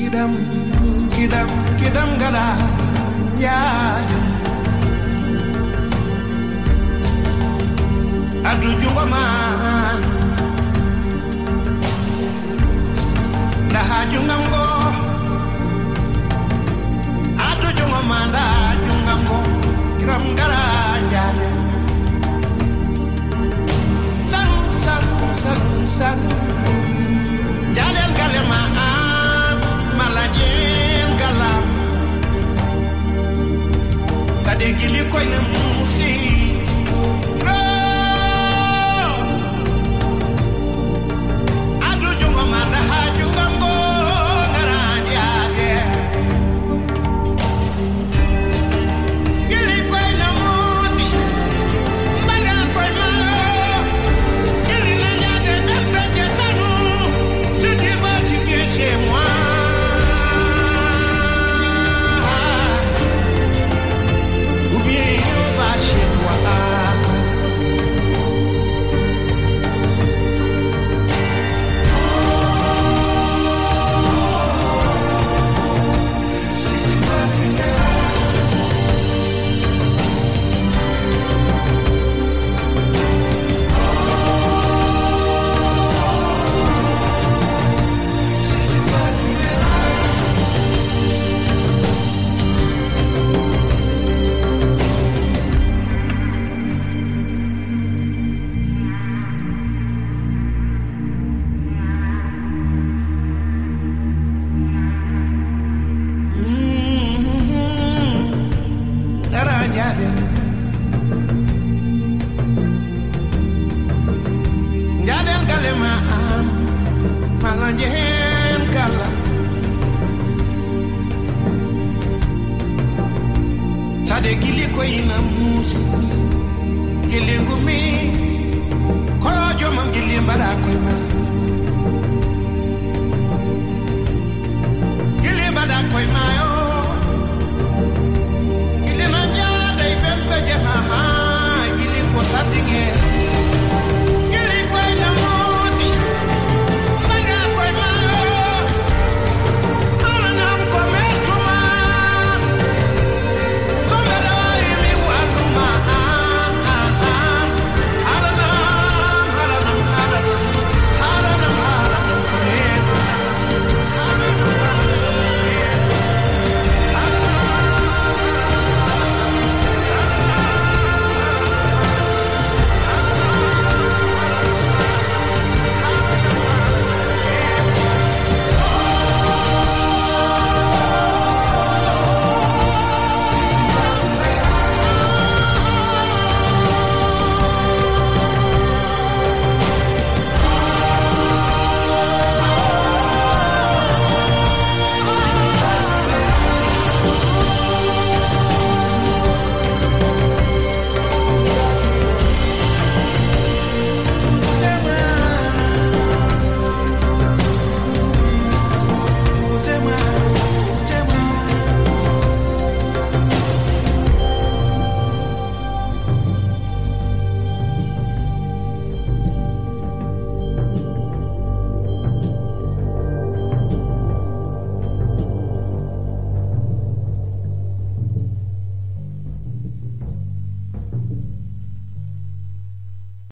kidam gada ya adu jungo man da hajungam go adu jungo man da jungam go kidam gada ya san jalen kalema malajen kalam sade gili koy na musi no adu jungo manda ha jungambo garanja de gili koy na musi mbala koy ma gili na nyade berbe sanu si tu veux tu viens chez moi. Sade gili koy na musu gili ngumi korojo mam gili mbara koy ma gili mbara koy ma